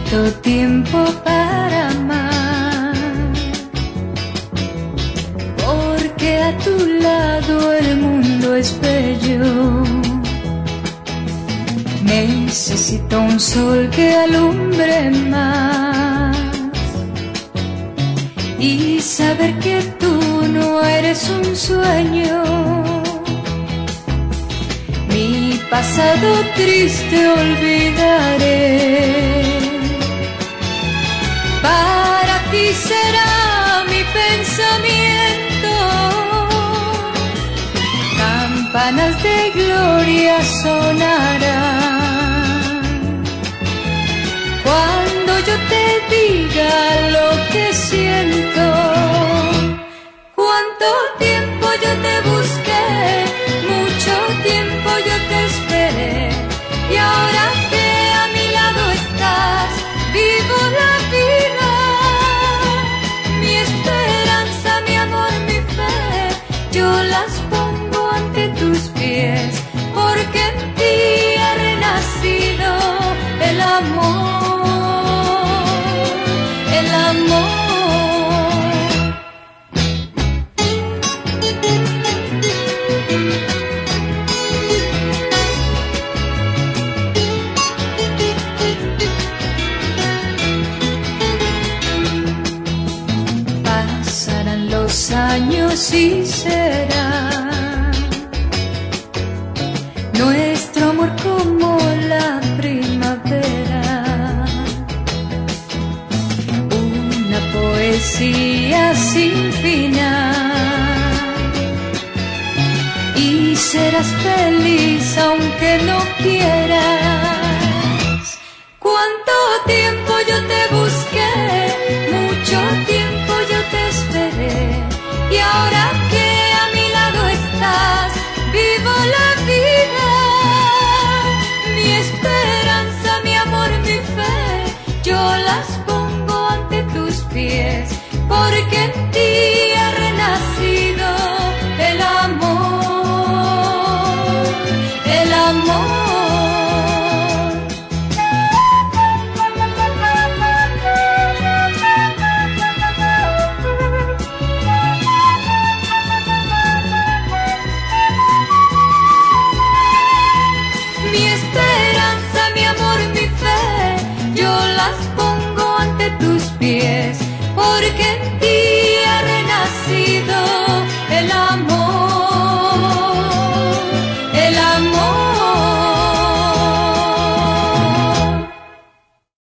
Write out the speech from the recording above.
Tanto tiempo para amar, porque a tu lado el mundo es bello. Necesito un sol que alumbre más y saber que tú no eres un sueño. Mi pasado triste olvidaré. Para ti será mi pensamiento. Campanas de gloria sonarán cuando yo te diga lo que siento. Cuánto tiempo yo te busqué, mucho tiempo yo te esperé, y ahora que a mi lado estás, vivo la vida. Mi esperanza, mi amor, mi fe, yo las pongo ante tus pies, porque en ti ha renacido el amor, el amor. Pasarán los años y será nuestro amor como la primavera, una poesía sin final, y serás feliz aunque no quieras. Cuánto tiempo yo te busqué, mucho tiempo yo te esperé, y ahora que a mi lado estás, vivo la vida. Mi esperanza, mi amor, mi fe, yo las pongo ante tus pies, porque en ti ha renacido el amor, el amor. Mi esperanza, mi amor, mi fe, yo las pongo ante tus pies, porque en ti